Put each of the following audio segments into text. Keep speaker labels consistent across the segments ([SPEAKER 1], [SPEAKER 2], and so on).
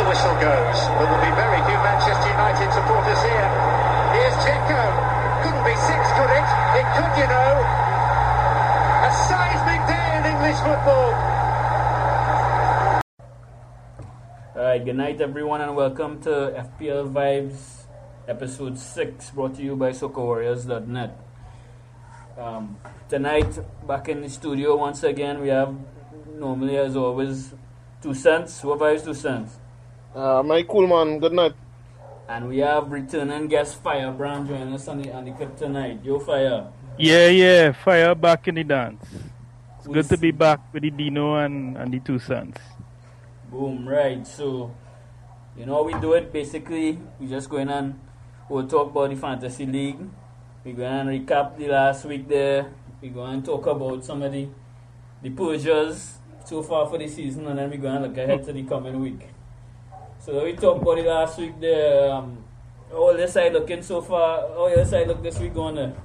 [SPEAKER 1] the whistle goes. There will be very few Manchester United supporters here. Here's Dzeko. Couldn't be six, could it? It could, you know. A seismic day in English football.
[SPEAKER 2] Alright, good night everyone and welcome to FPL Vibes episode 6 brought to you by SoccerWarriors.net. Tonight, back in the studio once again, we have, normally as always, 2 cents. What vibes 2 cents?
[SPEAKER 3] My cool man, good night.
[SPEAKER 2] And we have returning guest Firebrand joining us on the clip tonight. Yo, Fire.
[SPEAKER 4] Yeah, Fire back in the dance. It's good to be back with the Dino and the 2 cents.
[SPEAKER 2] Boom, right. So, you know how we do it. Basically, we just go in and we'll talk about the Fantasy League. We're going to recap the last week there. We're going to talk about some of the purges so far for the season, and then we're going to look ahead to the coming week. So we talk about the last week there. How this side looking so far? How your side look this week going there?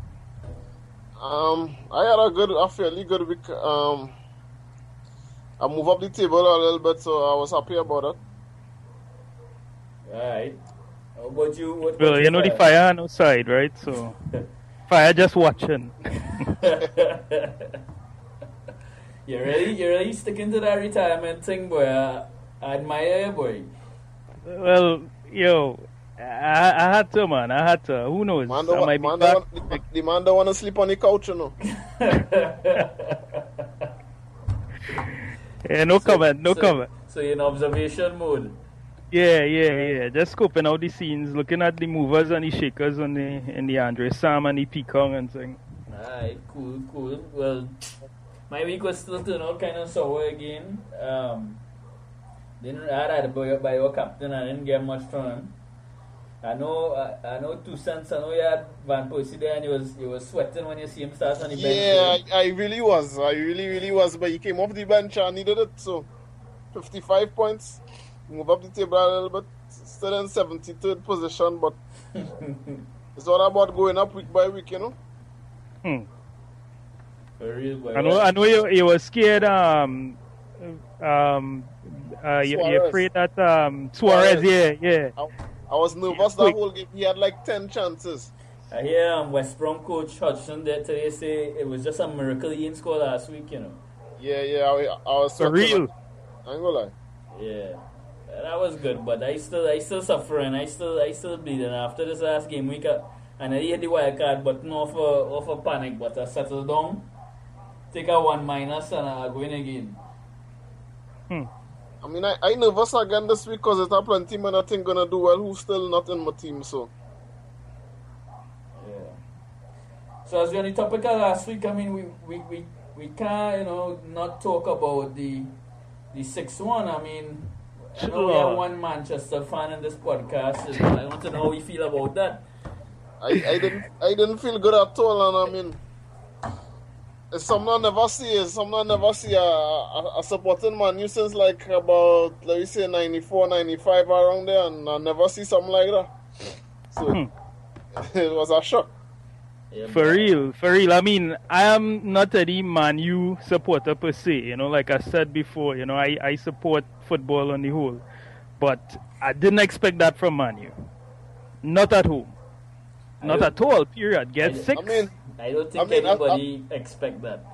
[SPEAKER 3] I had a fairly good week. I moved up the table a little bit, so I was happy about it.
[SPEAKER 2] Alright. How about you?
[SPEAKER 4] Well, you know the Fire on our side, right? So, Fire just watching.
[SPEAKER 2] You really sticking to that retirement thing, boy? I admire you, boy.
[SPEAKER 4] Well, yo, I had to, man. I had to. Who knows?
[SPEAKER 3] The man don't want to sleep on the couch, you know.
[SPEAKER 4] Yeah, no comment.
[SPEAKER 2] So you're in observation mode?
[SPEAKER 4] Yeah. Just scoping out the scenes, looking at the movers and the shakers in the Andre Sam and the Peacock and thing.
[SPEAKER 2] Alright, cool. Well, my week was still turning out kind of sour again. I had to buy your captain. I didn't get much from him. I know 2 cents. I know you had Van Persie there, and you was sweating when you see him start on the bench.
[SPEAKER 3] Yeah, I really was. But he came off the bench and needed it. So, 55 points. Move up the table a little bit. Still in 73rd position, but it's all about going up week by week, you know.
[SPEAKER 2] For real, boy.
[SPEAKER 4] I know you were scared. You're afraid that Suarez. Yeah.
[SPEAKER 3] I was nervous that whole game. He had like 10 chances.
[SPEAKER 2] I hear West Brom coach Hodgson there today say it was just a miracle he didn't score last week, you know.
[SPEAKER 3] Yeah, I was
[SPEAKER 4] for real.
[SPEAKER 3] I ain't gonna lie.
[SPEAKER 2] Yeah, that was good, but I still suffering. I still bleeding after this last game week. And I hit the wild card button off a panic, but I settled down, take a 1 minus, and I go in again.
[SPEAKER 3] I mean, I nervous again this week because there's plenty men I think gonna do well who's still not in my team, so.
[SPEAKER 2] Yeah. So as we're on the topic of last week, I mean, we can't, not talk about the 6-1. I mean, I know we have one Manchester fan in this podcast, and I want to know how you feel about that.
[SPEAKER 3] I didn't feel good at all, and I mean, it's something I never see a supporting Man U since like about, let me say, 94, 95 around there, and I never see something like that. So it was a shock.
[SPEAKER 4] Yeah, for real. I mean, I am not a Man U supporter per se. Like I said before, I support football on the whole, but I didn't expect that from Man U. Not at home. Not at all. Period. Get 6.
[SPEAKER 2] I don't think anybody expect that.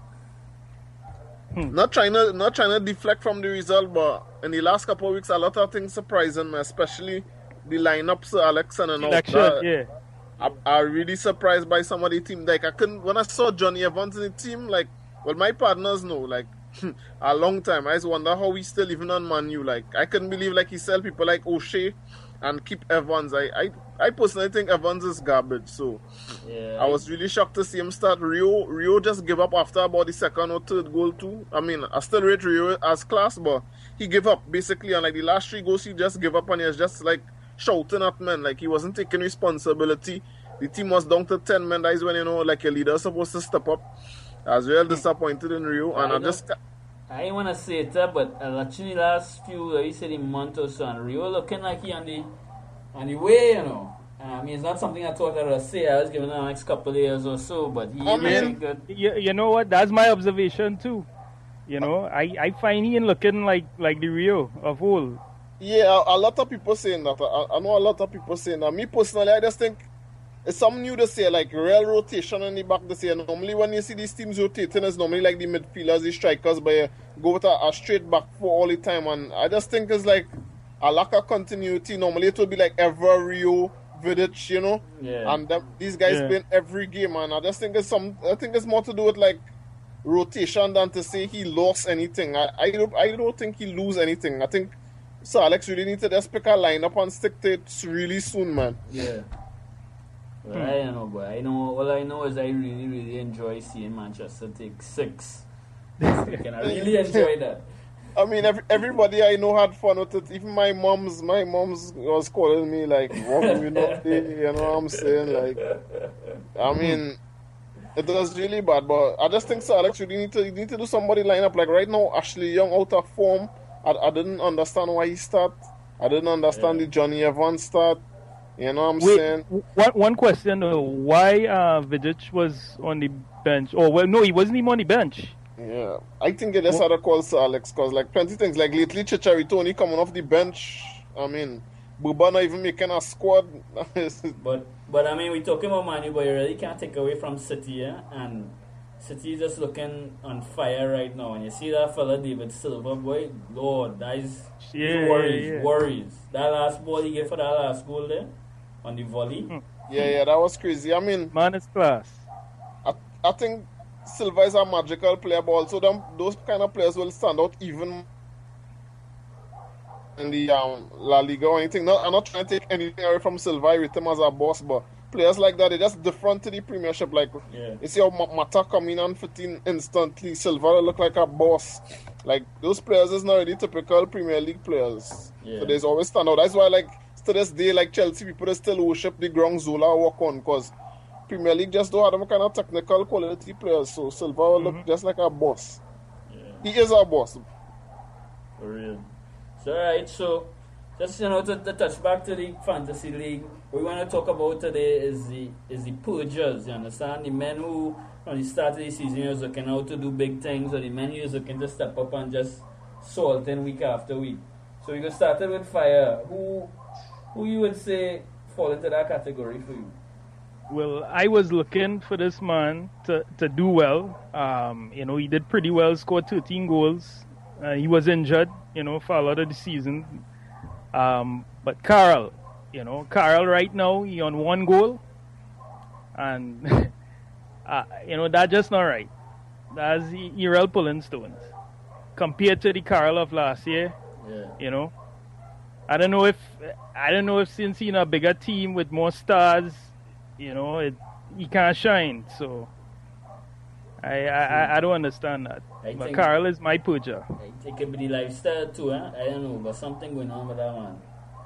[SPEAKER 3] Not trying to deflect from the result, but in the last couple of weeks, a lot of things surprising me, especially the lineups, Alex and all.
[SPEAKER 4] Yeah.
[SPEAKER 3] I'm really surprised by some of the team. Like when I saw Johnny Evans in the team, like, well, my partners know, like, a long time. I just wonder how he's still even on Man U. Like, I couldn't believe like he sell people like O'Shea and keep Evans. I personally think Evans is garbage. So
[SPEAKER 2] yeah,
[SPEAKER 3] I was really shocked to see him start. Rio just gave up after about the second or third goal too. I mean, I still rate Rio as class, but he gave up basically. And like the last 3 goals, he just gave up and he was just like shouting at men. Like he wasn't taking responsibility. The team was down to 10 men. That is when, like a leader is supposed to step up. I was real disappointed in Rio. And
[SPEAKER 2] I ain't want to say it, but watching the last few, you said, month or so, and Rio looking like he on the way, I mean, it's not something I thought I would say. I was giving the next couple of years or so, but he really good.
[SPEAKER 4] You know what? That's my observation too. I find he looking like the Rio of old.
[SPEAKER 3] Yeah, a lot of people saying that. I know a lot of people saying that. Me personally, I just think it's something new this year, like real rotation in the back this year. Normally, when you see these teams rotating, it's normally like the midfielders, the strikers, but you go with a straight back four all the time. And I just think it's like a lack of continuity. Normally, it would be like Ever, Rio, Vidic, you know?
[SPEAKER 2] Yeah.
[SPEAKER 3] And these guys
[SPEAKER 4] Yeah.
[SPEAKER 3] playing every game. And I just think I think it's more to do with like rotation than to say he lost anything. I don't think he lose anything. I think Sir Alex really need to just pick a lineup and stick to it really soon, man.
[SPEAKER 2] Yeah. Well, I don't know, boy. All I know is I really, really enjoy seeing Manchester take 6 this weekend. I really enjoy that.
[SPEAKER 3] I mean, everybody I know had fun with it. Even my mom's was calling me like, "What do you know?" You know what I'm saying? Like, I mean, it was really bad. But I just think Sir Alex really need to do somebody line up. Like right now, Ashley Young out of form. I didn't understand why he start. I didn't understand the Johnny Evans start. You know what I'm saying?
[SPEAKER 4] One question though, why Vidic was on the bench? Oh well, no, he wasn't even on the bench.
[SPEAKER 3] Yeah, I think they just had to call Sir Alex because like plenty things like lately Chicharito only coming off the bench. I mean, Buba not even making a squad.
[SPEAKER 2] But I mean, we're talking about Man U, but you really can't take away from City, yeah? And City is just looking on fire right now. And you see that fella David Silva, boy, Lord, that is worries. That last ball he gave for that last goal there on the volley.
[SPEAKER 3] Yeah, that was crazy. I mean,
[SPEAKER 4] Man is class.
[SPEAKER 3] I think Silva is a magical player, but also those kind of players will stand out even in the La Liga or anything. I'm not trying to take anything away from Silva. I rate him as a boss, but players like that, they're just different to the Premiership. Like, you see how Mata come in and fit in instantly. Silva look like a boss. Like, those players is not really typical Premier League players.
[SPEAKER 2] Yeah.
[SPEAKER 3] So they always stand out. That's why, like, to this day, like Chelsea people, they still worship the ground Zola walk on because Premier League just don't have them kind of technical quality players. So Silva will look just like a boss.
[SPEAKER 2] Yeah.
[SPEAKER 3] He is a boss.
[SPEAKER 2] For real. So, alright, so just to touch back to the fantasy league, what we want to talk about today is the purgers. You understand? The men who from the start of the season was looking out to do big things, or the men who was looking to step up and just salt in week after week. So we got started with Fire. Who you would say fall into that category for you?
[SPEAKER 4] Well, I was looking for this man to do well. He did pretty well, scored 13 goals. He was injured, for a lot of the season. But Carl right now, he on 1 goal. And, that's just not right. That's Irel pulling stones. Compared to the Carl of last year, I don't know if since he's in a bigger team with more stars, he can't shine. So I don't understand that. But Carl is my purger.
[SPEAKER 2] It could be the lifestyle too, huh? I don't know, but something going on with that one.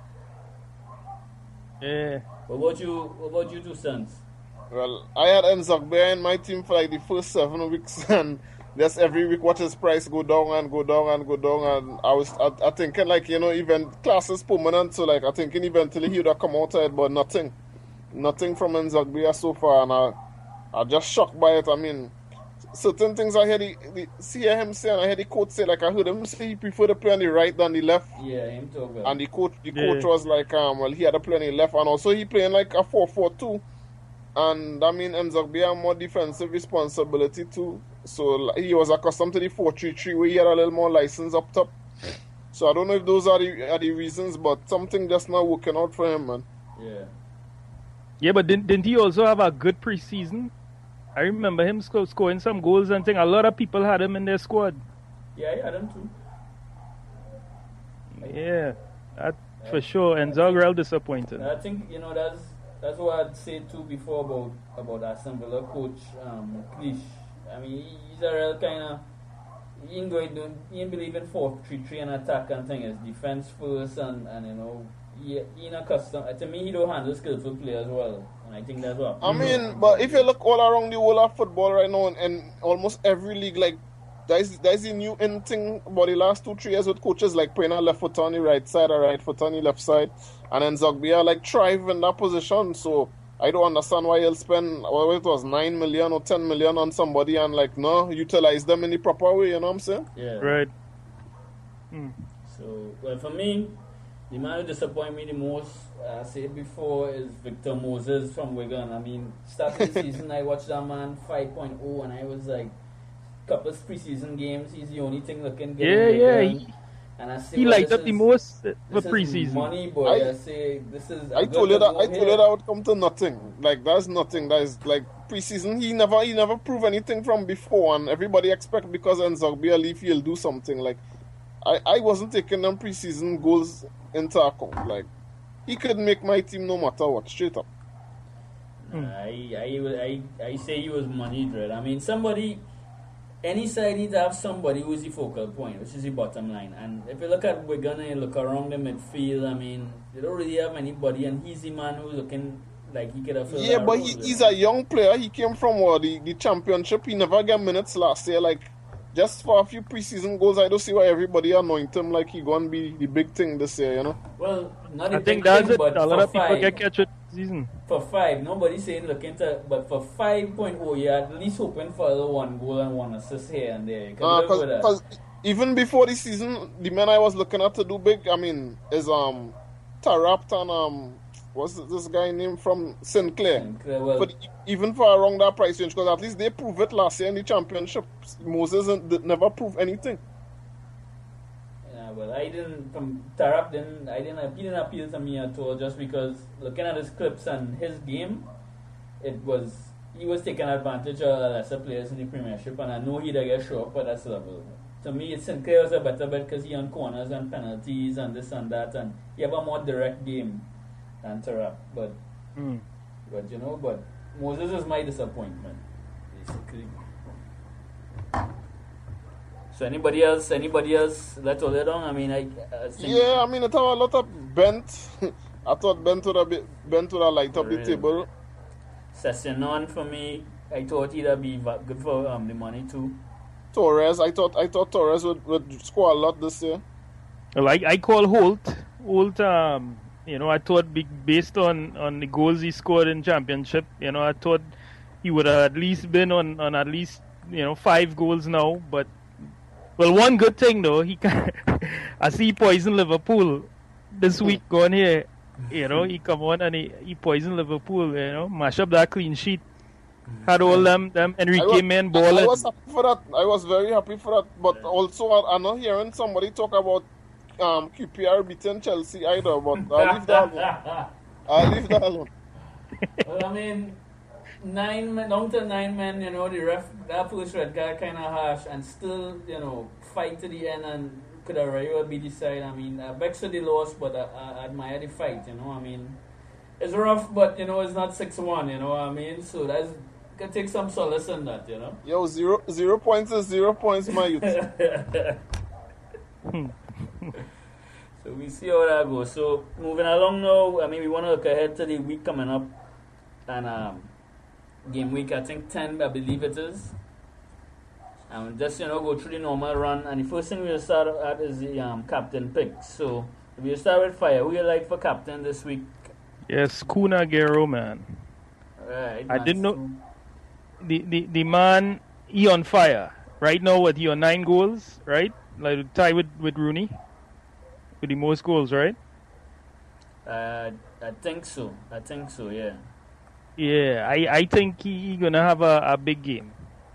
[SPEAKER 4] Yeah.
[SPEAKER 2] What about you two sons?
[SPEAKER 3] Well, I had Nzogbe in my team for like the first 7 weeks, and just every week watch his price go down and go down and go down, and I thinking like even class is permanent, so like I thinking eventually he would have come out of it, but nothing from Nzogbe so far, and I just shocked by it. I mean, certain things I hear him say, and I hear the coach say, like I heard him say he preferred to play on the right than the left.
[SPEAKER 2] Yeah, him talk well.
[SPEAKER 3] And the coach was like, he had to play on the left, and also he playing like a 4-4-2. And I mean, Nzogbe had more defensive responsibility too. So he was accustomed to the 4-3-3 where he had a little more license up top. So I don't know if those are the reasons, but something just not working out for him, man.
[SPEAKER 2] Yeah.
[SPEAKER 4] Yeah, but didn't he also have a good preseason? I remember him scoring some goals and thing. A lot of people had him in their squad.
[SPEAKER 2] Yeah, he had him too.
[SPEAKER 4] Yeah, that for sure. And Zogrel disappointed.
[SPEAKER 2] I think that's what I'd say too before about Aston Villa coach Clich. I mean, he's a real kind of he ain't believe in 4-3-3 and attack and thing. It's defense first and he ain't accustomed. To me, he don't handle skillful players well, and I think that's what.
[SPEAKER 3] I mean, but if you look all around the whole of football right now, and almost every league, like there's a new thing about the last 2-3 years with coaches like playing a left foot on the right side or right foot on the left side, and then Zogbe like thrive in that position. So I don't understand why he'll spend whether it was 9 million or 10 million on somebody and like no utilize them in the proper way. You know what I'm saying?
[SPEAKER 2] Yeah.
[SPEAKER 4] Right.
[SPEAKER 2] So well, for me, The man who disappointed me the most, I said before, is Victor Moses from Wigan. I mean, starting the season, I watched that man 5.0, and I was like, couple of preseason games, he's the only thing looking good. And I say,
[SPEAKER 4] he liked up the most for
[SPEAKER 2] preseason. Money, boy. I say this is.
[SPEAKER 3] I told you that would come to nothing. Like that's nothing. That is like preseason. He never proved anything from before, and everybody expect because Nzogby leave he'll do something. Like I wasn't taking them preseason goals into account. Like he could make my team no matter what. Straight up.
[SPEAKER 2] I say he was money dread. I mean somebody. Any side needs to have somebody who's the focal point, which is the bottom line. And if you look at Wigan and you look around the midfield, I mean, they don't really have anybody, and he's the man who's looking like he could have filled that
[SPEAKER 3] but
[SPEAKER 2] role,
[SPEAKER 3] he's a young player. He came from the championship. He never got minutes last year. Like, just for a few preseason goals, I don't see why everybody anoint him like he going to be the big thing this year, you know?
[SPEAKER 2] Well, not
[SPEAKER 4] I think that's it. A lot of people get catch it season.
[SPEAKER 2] For 5, nobody's saying look into, but for 5.0, you're at least hoping for a 1 goal and 1 assist here and there.
[SPEAKER 3] Because even before the season, the men I was looking at to do big, I mean, is Tarapt and what's this guy named from Sinclair.
[SPEAKER 2] Well,
[SPEAKER 3] but even for around that price range, because at least they proved it last year in the championship. Moses never proved anything.
[SPEAKER 2] Well, I didn't. From Tarap, he didn't appeal to me at all. Just because looking at his clips and his game, he was taking advantage of lesser players in the Premiership, and I know he'd get show up at that level. To me, Sinclair was a better bet because he on corners and penalties and this and that, and he have a more direct game than Tarap. But Moses is my disappointment, basically. So anybody else? Let's hold it on. I mean, I think
[SPEAKER 3] I mean, it have a lot of bent. I thought Bent would have light up the table.
[SPEAKER 2] Sessionon for me, I thought he'd be good for the money too.
[SPEAKER 3] Torres, I thought Torres would score a lot this year.
[SPEAKER 4] Well, I call Holt. Holt, I thought based on the goals he scored in championship, I thought he would have at least been on at least 5 goals now, but. Well, one good thing though, I see he poisoned Liverpool this week going here. He come on and he poisoned Liverpool. Mash up that clean sheet. Had all them Enrique men balling.
[SPEAKER 3] I was happy for that. I was very happy for that. But also, I'm not hearing somebody talk about QPR beating Chelsea either. But I'll leave that alone.
[SPEAKER 2] Well, I mean. 9 men, down to 9 men, the ref, that first red card kind of harsh, and still, fight to the end, and could have really be decided. I mean, I vexed the loss, but I admire the fight, I mean, it's rough, but, it's not 6-1, you know what I mean? So that's, can take some solace in that,
[SPEAKER 3] Yo, 0 points is 0 points, my youth.
[SPEAKER 2] So we see how that goes. So, moving along now, I mean, we want to look ahead to the week coming up, and, game week, I think 10, I believe it is. And just, go through the normal run. And the first thing we'll start at is the captain pick. So, if you start with Fire, who you like for captain this week?
[SPEAKER 4] Yes, Kun Aguero, man.
[SPEAKER 2] Right.
[SPEAKER 4] I didn't know. The man, he on fire. Right now, he on 9 goals, right? Like, tie with Rooney. With the most goals, right?
[SPEAKER 2] I think so, yeah.
[SPEAKER 4] Yeah, I think he gonna have a big game.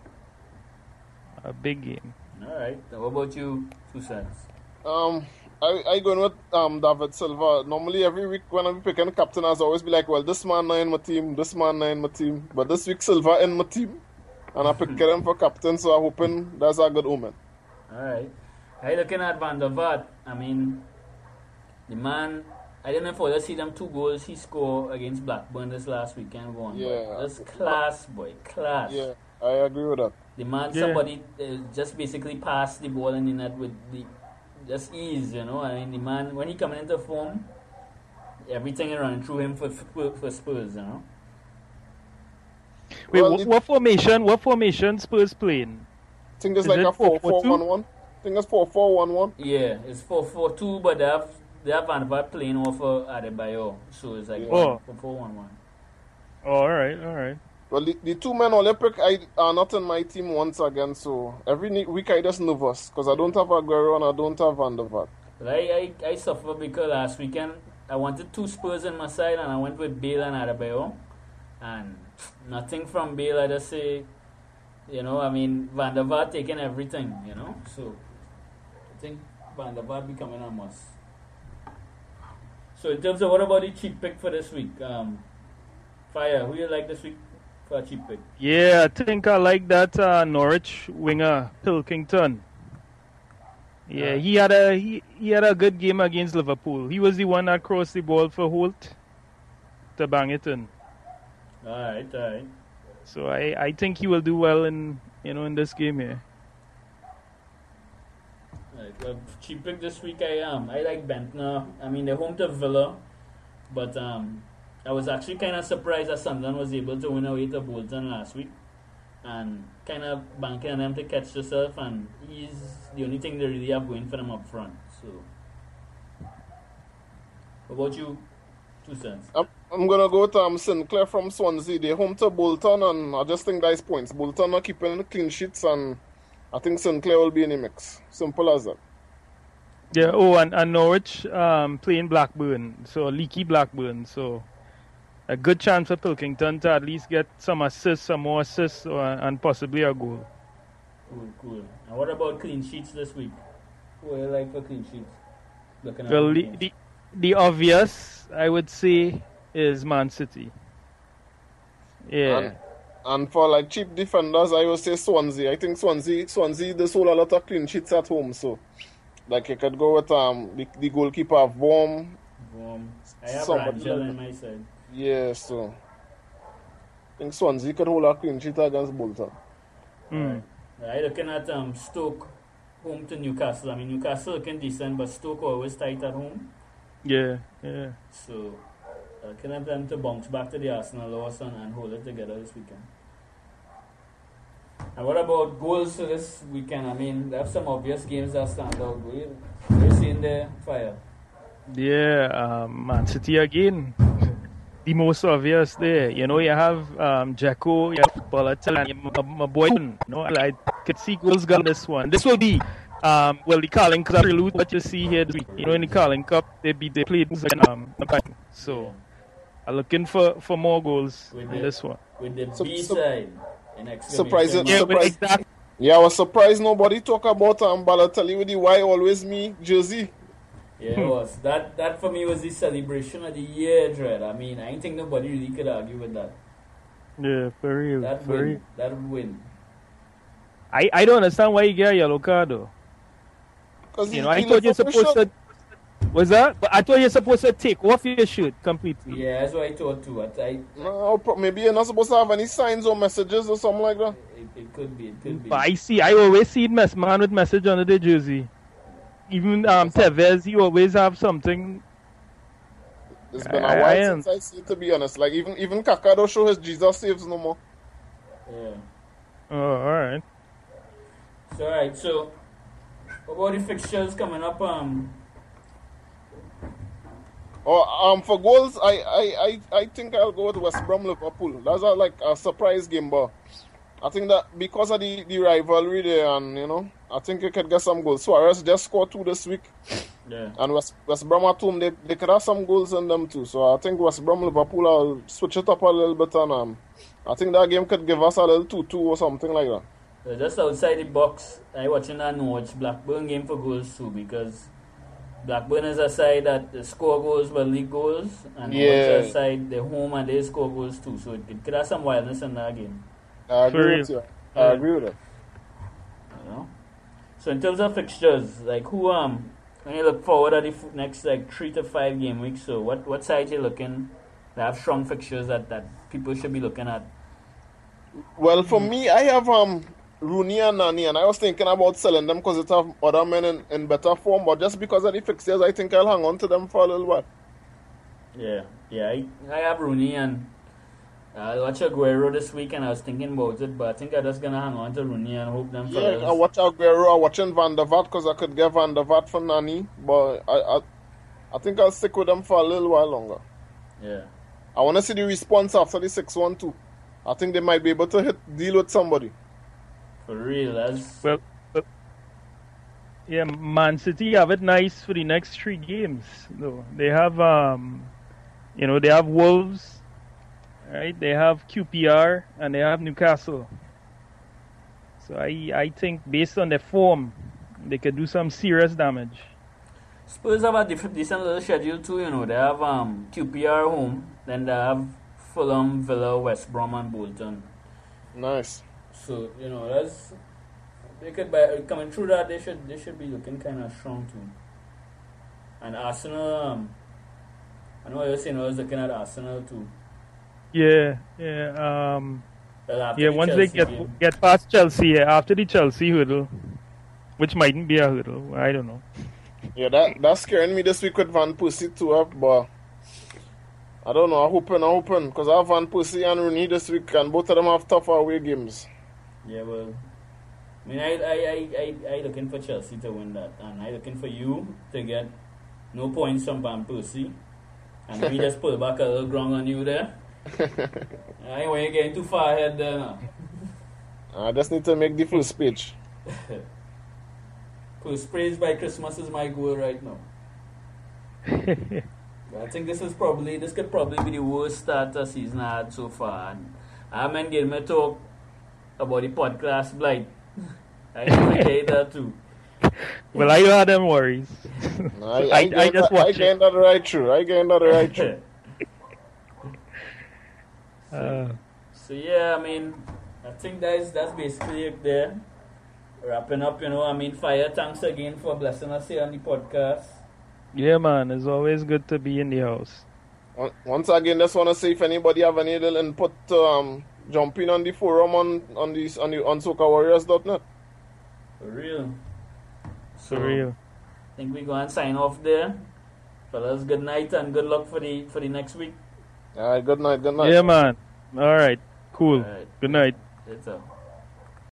[SPEAKER 4] A big game.
[SPEAKER 2] All right. What about you, 2 cents?
[SPEAKER 3] I going with David Silva. Normally every week when I'm picking a captain, I always be like, well, this man not in my team, this man not in my team. But this week Silva in my team, and I picked him for captain, so I'm hoping that's a good omen.
[SPEAKER 2] All right. I looking at Van der Vaart. I mean, the man. I don't know if I see them 2 goals he scored against Blackburn this last weekend.
[SPEAKER 3] Yeah.
[SPEAKER 2] That's class, boy. Class.
[SPEAKER 3] Yeah, I agree with that.
[SPEAKER 2] The man, somebody just basically passed the ball in the net with the just ease, I mean, the man, when he coming into form, everything is running through him for Spurs,
[SPEAKER 4] Wait, well, what formation Spurs playing?
[SPEAKER 3] I think it's like a 4-4-1-1. I think it's 4-4-1-1.
[SPEAKER 2] Yeah, it's 4-4-2, but they have Van Vaart playing off Adebayo, so it's like 4-4-1-1.
[SPEAKER 4] Oh, all right.
[SPEAKER 3] Well, the 2 men Olympic are not in my team once again, so every week I just nervous because I don't have Aguero and I don't have Van der Vaart.
[SPEAKER 2] But I suffer because last weekend I wanted 2 Spurs in my side and I went with Bale and Adebayo. And nothing from Bale, I just say, Van der Vaart taking everything, So I think Van der Vaart becoming a must. So in terms of what about the cheap pick for this week? Fire, who you like this week for a cheap pick?
[SPEAKER 4] Yeah, I think I like that Norwich winger, Pilkington. Yeah, he had a good game against Liverpool. He was the one that crossed the ball for Holt to bang it in.
[SPEAKER 2] Alright.
[SPEAKER 4] So I think he will do well in this game here.
[SPEAKER 2] Right, well, cheap pick this week I like Bentner. I mean they're home to Villa, but I was actually kind of surprised that Sunderland was able to win away to Bolton last week. And kind of banking on them to catch themselves, and he's the only thing they really have going for them up front. So, what about you? 2 cents.
[SPEAKER 3] I'm gonna go to Sinclair from Swansea. They're home to Bolton, and I just think that's points. Bolton are keeping the clean sheets, and I think Sinclair will be in the mix. Simple as that.
[SPEAKER 4] Yeah. Oh, and Norwich playing Blackburn, so leaky Blackburn. So a good chance for Pilkington to at least get some more assists, and possibly a goal.
[SPEAKER 2] Cool. And what about clean sheets this week? Who do you like for clean sheets?
[SPEAKER 4] Well, the obvious, I would say, is Man City. Yeah.
[SPEAKER 3] And for like cheap defenders, I would say Swansea. I think Swansea they sold a lot of clean sheets at home, so like you could go with the goalkeeper Vorm.
[SPEAKER 2] I have Rangel on my side.
[SPEAKER 3] Yeah, so I think Swansea could hold a clean sheet against Bolton.
[SPEAKER 2] I'm looking at Stoke home to Newcastle. I mean, Newcastle looking decent, but Stoke always tight at home.
[SPEAKER 4] Yeah.
[SPEAKER 2] So looking at them to bounce back to the Arsenal loss and hold it together this weekend. And what about goals for this weekend? I mean, they have some obvious games that stand out. What are you seeing there, Fire?
[SPEAKER 4] Yeah, Man City again. The most obvious there. You have Dzeko, you have Balotelli, and my boy. I could see goals got this one. This will be the Carling Cup prelude. What you see here this week. In the Carling Cup, they played so I'm looking for more goals in this one.
[SPEAKER 2] With the B side.
[SPEAKER 3] Surprising.
[SPEAKER 4] Exactly.
[SPEAKER 3] Yeah, I was surprised nobody talk about Balotelli with the "Why Always Me" jersey.
[SPEAKER 2] Yeah, it was. That for me was the celebration of the year, Dread. I mean, I think nobody really could argue with that.
[SPEAKER 4] Yeah, for real.
[SPEAKER 2] That would win.
[SPEAKER 4] I don't understand why you get a yellow card though.
[SPEAKER 3] Because
[SPEAKER 4] I thought you're supposed to. Was that? But I thought you're supposed to take off your shirt completely.
[SPEAKER 2] Yeah, that's what I thought too.
[SPEAKER 3] No, maybe you're not supposed to have any signs or messages or something like that.
[SPEAKER 2] It could be.
[SPEAKER 4] But I always see man with message under the jersey. Even Tevez, he always have something.
[SPEAKER 3] It's been a while since I see it, to be honest. Like even Kaka don't show his Jesus saves no more.
[SPEAKER 2] Yeah.
[SPEAKER 4] Oh, alright.
[SPEAKER 2] So alright, so what about the fixtures coming up?
[SPEAKER 3] For goals, I think I'll go with West Brom Liverpool. That's a surprise game, but I think that because of the rivalry there, and I think you could get some goals. Suarez just scored 2 this week.
[SPEAKER 2] Yeah.
[SPEAKER 3] And West Brom at home, they could have some goals in them too. So I think West Brom Liverpool, I'll switch it up a little bit, and I think that game could give us a little 2-2 or something like that.
[SPEAKER 2] So just outside the box, I watching that Norwich Blackburn game for goals too, because Blackburn is a side that score goals but league goals, and Norwich is a side they home and they score goals too. So it could have some wildness in that game.
[SPEAKER 3] I agree with you. I agree with it.
[SPEAKER 2] So in terms of fixtures, like who when you look forward at the next 3 to 5 game weeks, so what side you looking? They have strong fixtures that people should be looking at.
[SPEAKER 3] Well, for me, I have Rooney and Nani, and I was thinking about selling them because it have other men in better form, but just because of the fixtures, I think I'll hang on to them for a little while.
[SPEAKER 2] Yeah, I have Rooney, and I watch Aguero this week, and I was thinking about it, but I think I'm just gonna hang on to Rooney and hope them.
[SPEAKER 3] Yeah, I watch Aguero. I'm watching Van der Vaart because I could get Van der Vaart for Nani, but I think I'll stick with them for a little while longer.
[SPEAKER 2] Yeah.
[SPEAKER 3] I want to see the response after the 6-1 too. I think they might be able to deal with somebody.
[SPEAKER 2] For real, that's...
[SPEAKER 4] Well, Yeah, Man City have it nice for the next 3 games. Though they have they have Wolves, right? They have QPR and they have Newcastle. So I think based on their form, they could do some serious damage.
[SPEAKER 2] Spurs have a decent little schedule too, you know. They have QPR home, then they have Fulham, Villa, West Brom and Bolton.
[SPEAKER 3] Nice.
[SPEAKER 2] So, you know, they could by coming through that they should be looking kinda strong too. And Arsenal, I know you're saying I was looking at Arsenal too.
[SPEAKER 4] Yeah. Once they get past Chelsea, after the Chelsea hurdle, which mightn't be a hurdle, I don't know.
[SPEAKER 3] Yeah, that's scaring me this week with Van Persie too, but I don't know. I'm hoping, because I have Van Persie and Rooney this week, and both of them have tough away games.
[SPEAKER 2] Yeah, well, I mean, I looking for Chelsea to win that, and I looking for you to get no points from Van Persie, and we just pull back a little ground on you there. I want you getting too far ahead there now.
[SPEAKER 3] I just need to make the full speech.
[SPEAKER 2] First praise by Christmas is my goal right now. I think this could probably be the worst start of season I had so far. And I haven't given me talk about the podcast blight. I hate that too.
[SPEAKER 4] Well, I don't have them worries. I just watch it.
[SPEAKER 3] I getting that right through.
[SPEAKER 2] So yeah, I mean, I think that's basically it there. Wrapping up, you know, I mean, Fire, thanks again for blessing us here on the podcast.
[SPEAKER 4] Yeah, man, it's always good to be in the house.
[SPEAKER 3] Once again, just want to say if anybody have any little input, jump in on the forum on SocaWarriors.net.
[SPEAKER 2] For real.
[SPEAKER 4] For real.
[SPEAKER 2] I think we're going to sign off there. Fellas, good night and good luck for the next week.
[SPEAKER 3] All right, good night.
[SPEAKER 4] Yeah, man. All right, cool. All right. Good night.
[SPEAKER 2] It's up.